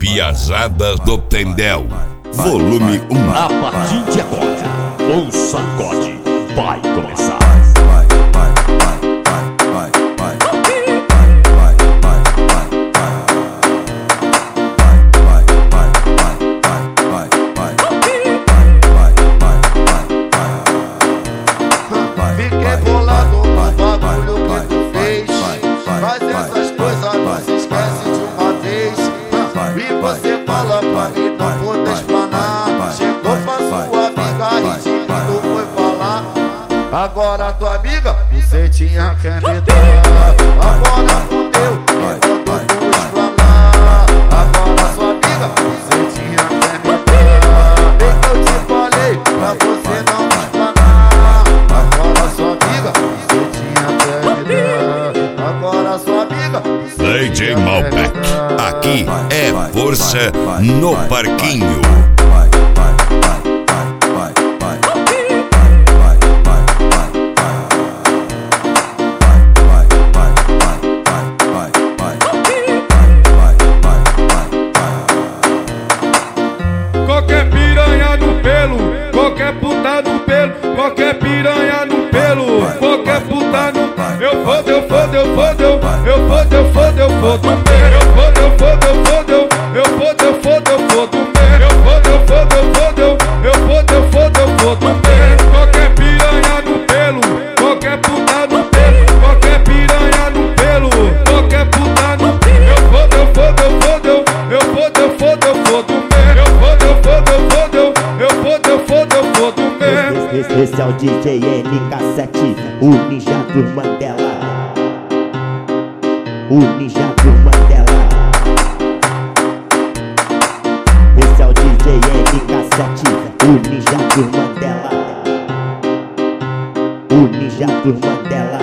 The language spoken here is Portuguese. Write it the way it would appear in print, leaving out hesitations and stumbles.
Piazada do Tendel, volume 1. A partir de agora, o sacode vai começar. Fiquei bolado no bagulho que tu fez. Faz essas coisas, não se esquece de uma vez. E você fala pra mim não poder explanar. Chegou pra sua amiga e disse que tu foi falar. Agora tua amiga, você tinha que me dar. Agora fudeu, mandou tu explanar. Agora sua amiga, você tinha que me dar. Bem que eu te falei pra você não me explanar. Agora sua amiga, você tinha que me dar. Agora sua amiga, DJ Malbec, aqui é força no parquinho. Qualquer piranha no pelo, qualquer puta no pelo, qualquer piranha no pelo, qualquer puta no... Eu fodo, eu fodo, eu fodo, eu fodo, eu fodo, eu fodo, eu fodo, eu fodo, eu fodo, eu fodo, eu fodo, eu fodo, eu fodo, eu fodo, eu fodo, eu fodo, eu fodo, eu fodo, qualquer piranha no pelo, qualquer puta no pelo, qualquer piranha no pelo, qualquer puta no... Eu fodo, eu fodo, eu fodo, eu fodo, eu fodo, eu fodo, eu fodo, eu fodo, eu fodo, eu fodo, eu fodo, eu fodo, Esse é o DJ NK7, o ninja do Mandela. O ninja do Mandela. Esse é o DJ NK7, o ninja do Mandela. O ninja do Mandela.